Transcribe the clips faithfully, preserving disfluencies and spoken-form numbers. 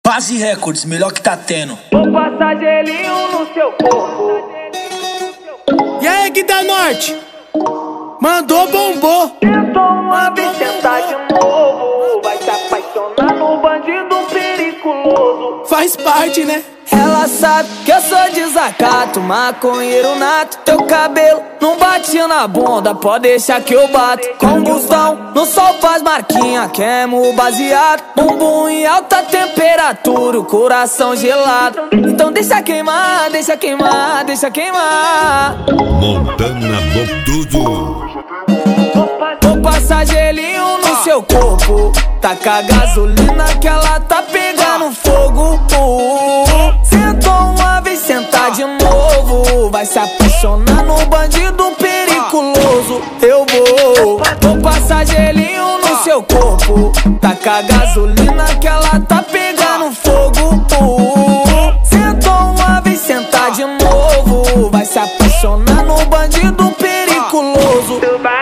Base Records, melhor que tá tendo. Vou passar gelinho no seu corpo. E aí, que da Norte? Mandou, bombou. Tentou uma vez, tentar de novo. Vai se apaixonar no bandido periculoso. Faz parte, né? Ela sabe que eu sou desacato, maconheiro nato. Teu cabelo não bate na bunda, pode deixar que eu bato. Combustão, no sol faz marquinha, queimo baseado. Bumbum em alta temperatura, o coração gelado. Então deixa queimar, deixa queimar, deixa queimar. Montana Botudo. Vou passar gelinho no seu corpo, taca gasolina que ela tá pegando fogo. Sentou uma vez, sentar de novo. Vai se apaixonar no bandido periculoso. Eu vou, vou passar gelinho no seu corpo, taca gasolina que ela tá pegando fogo. Sentou uma vez, sentar de novo. Vai se apaixonar no bandido periculoso.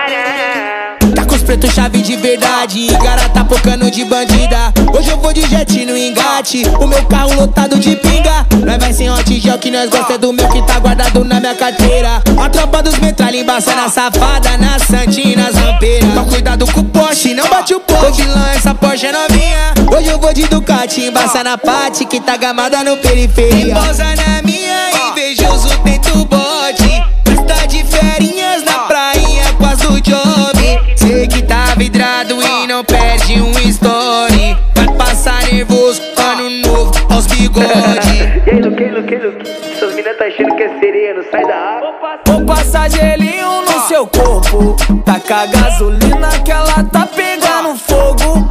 Preto chave de verdade, cara tá pocando de bandida. Hoje eu vou de jet no engate, o meu carro lotado de pinga. Nós vai sem hot gel que nós gosta é do meu que tá guardado na minha carteira. A tropa dos metralha embaça na safada, na santina, zampeira. Então cuidado com o Porsche, não bate o povo. Vilão, essa Porsche é novinha. Hoje eu vou de Ducati, embaça na Pati que tá gamada no periferia. Pousa na minha, invejoso tento bote. Tá de ferinhas na prainha com as do job. Sei que tá vidrado e não perde um story. Vai passar nervoso, ano novo, aos bigode. E aí, Luque, Luque, Luque, essas minas tá achando que é sereia, não sai da água. Vou passar gelinho no seu corpo, taca gasolina que ela tá pegando fogo.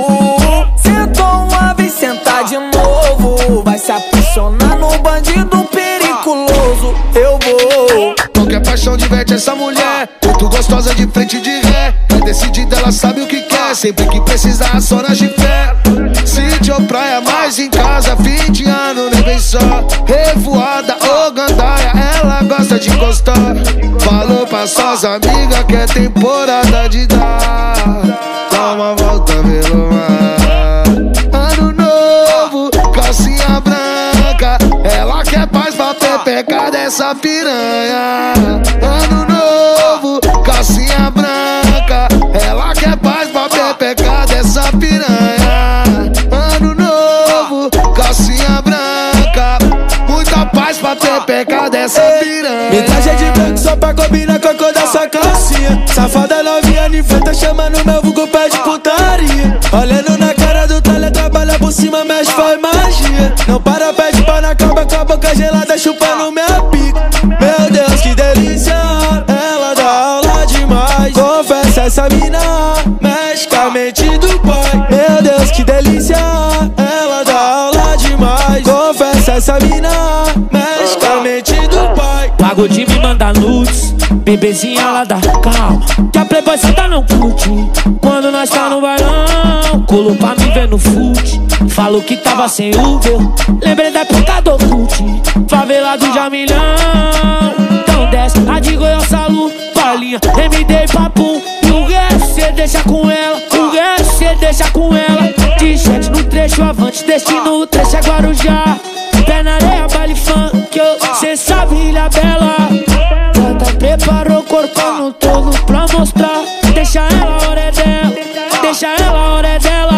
Sentou uma vez, sentar de novo. Vai se apaixonar no bandido periculoso. Eu vou. Qualquer paixão diverte essa mulher, muito gostosa de frente de ré. É decidida, ela sabe o que quer, sempre que precisar só na fé. Sítio ou praia, mais em casa, fim de ano, nem vem só. Revoada ou gandaia, ela gosta de encostar. Falou pra suas amigas que é temporada de dar. Dá uma volta pelo mar. Ano novo, calcinha branca, ela quer paz pra pepecar dessa piranha. Ano novo, calcinha branca, ela quer paz pra pepecar dessa piranha. Ano novo, calcinha branca, muita paz pra pepecar dessa piranha. Metragem de branco só pra combinar com a cor dessa calcinha. Safada novinha de frente, chamando meu vulgo pé de putaria. Olhando na cara do talha, trabalha por cima, mexe, faz magia. Não para, pede pau na cama com a boca gelada, chupando minha pica. Meu Deus, que delícia, ela dá aula demais. Confessa, essa mina mexe com a mente do pai. Meu Deus, que delícia, ela dá aula demais. Confessa, essa mina mexe com a mente do pai. Pago de me mandar nudes, bebezinha lá da calma, que a Playboy senta não curte. Quando nós tá no bailão, colou pra me ver no fute. Falou que tava sem Uber, lembrei da época do cult. Favela do Jamilhão, então desce a de Goiás, Salu, Paulinha, M D e Papum. E o resto cê deixa com ela, o resto cê deixa com ela. De jet no trecho avante, destino o trecho é Guarujá. Pé na areia, baile funk, cê sabe, Ilha Bela. Tata preparou o corpão todo pra mostrar. Deixa ela, a hora é dela, deixa ela, a hora é dela.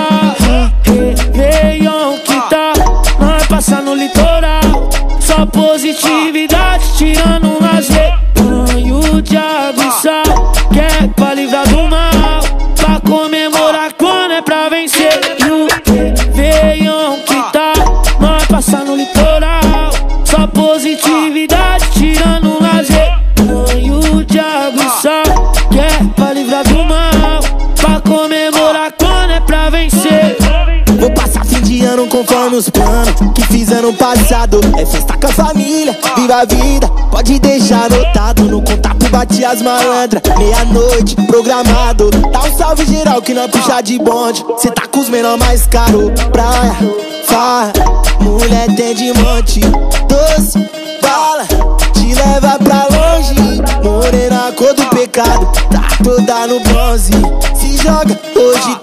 Réveillon que tá, nós passa no litoral. Só positividade, tirando um lazer. Banho de água e sal, que é pra livrar do mal, pra comemorar quando é pra vencer. E o Réveillon que tá, nós passa no litoral. Só positividade, tirando um lazer. Banho de água e sal, que é pra livrar do mal, pra comemorar quando é pra vencer. Vou passar fim de ano conforme os planos que fiz ano passado. É festa com a família, viva a vida, pode deixar anotado. No contato bate as malandras, meia-noite programado. Dá um salve geral que não puxa de bonde. Cê tá com os menor mais caro. Praia, farra, mulher tem de monte. Doce, bala, te leva pra longe. Morena, cor do pecado, tá toda no bronze. Se joga, hoje tu pode.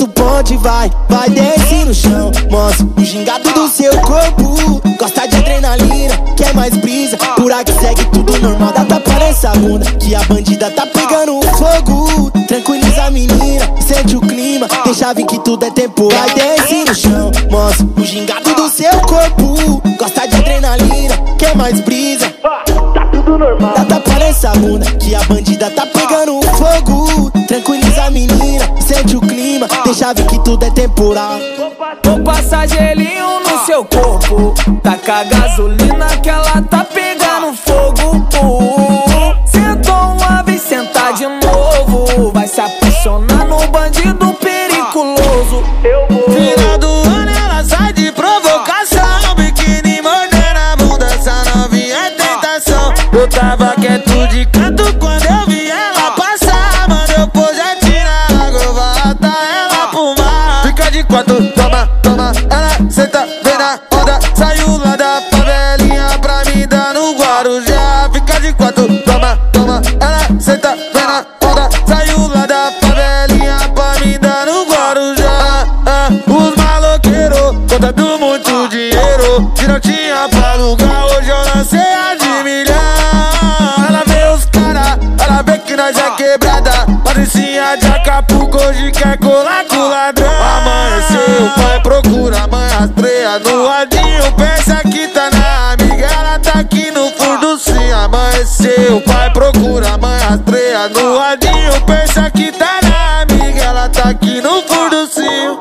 onde vai, vai desce no chão. Mostra o gingado do seu corpo. Gosta de adrenalina, quer mais brisa. Por aqui segue tudo normal, dá tapa nessa bunda que a bandida tá pegando fogo. Tranquiliza a menina, sente o clima, deixa vir que tudo é temporal. Vai desce no chão, mostra o gingado do seu corpo. Gosta de adrenalina, quer mais brisa. Tá tudo normal. Dá tapa nessa bunda que a bandida tá pegando fogo. Tranquiliza a menina, sente o clima, deixa vir que tudo é temporal. Vou passar gelinho no seu corpo, taca gasolina que ela tá pegando fogo. Sentou uma vez, senta de novo, vai se apaixonar no bandido periculoso. Eu vou. Final do ano ela sai de provocação, biquíni mordendo a bunda, essa novinha é tentação. Eu tava quieto de canto quando eu vi ela passar, mandou projetinho na água, eu vou atar ela pro mar. Fica de quatro, toma, toma, ela senta, vem na onda, saiu lá da favelinha pra me dar no Guarujá. Fica de quatro, toma, toma, ela senta, vem na onda, saiu lá da favelinha pra me dar no Guarujá. Ah, ah, os maloqueiros contando muito dinheiro, se não tinha pra alugar, hoje eu lancei a de milhão. Ela vê os cara, ela vê que nós é quebrada, patricinha de Acapulco, hoje quer colar com ladrão. Amanheceu, o pai procura, a mãe rastreia no radinho, pensa que tá na amiga, ela tá aqui no fundo sim. Amanheceu, o pai procura, a mãe rastreia no radinho, pensa que tá na amiga, ela tá aqui no fundo sim.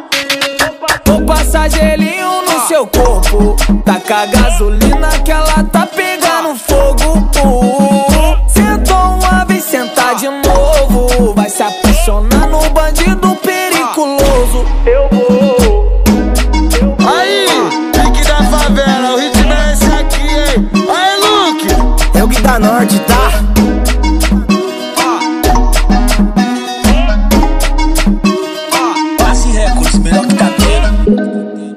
Vou passar gelinho no seu corpo, taca gasolina que ela tá pegando fogo. Sentou uma vez, senta de novo, vai se apaixonar no bandido periculoso. Eu vou. Aí, pique da favela, o ritmo é esse aqui, hein? Aí, Luke! É o Gui da Norte, tá? Passe Records, melhor que tá tendo.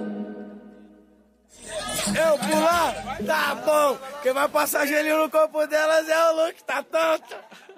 Eu pular? Tá bom. Quem vai passar gelinho no corpo delas é o Luke, tá tonto.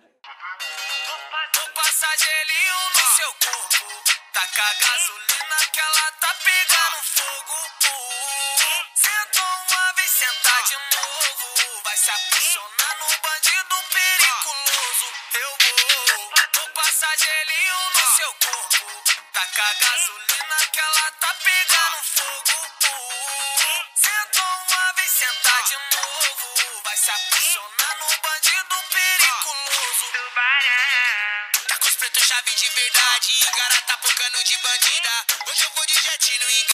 Vou passar gelinho no seu corpo, taca gasolina que ela tá pegando fogo. Sentou uma vez, senta de novo, vai se apaixonar no bandido periculoso. Eu vou. Vou passar gelinho no seu corpo, taca gasolina que ela tá pegando fogo. Sentou uma vez, senta de novo, vai se apaixonar no bandido periculoso. Tá com os pretos chave de verdade, garota pocando de bandida. Hoje eu vou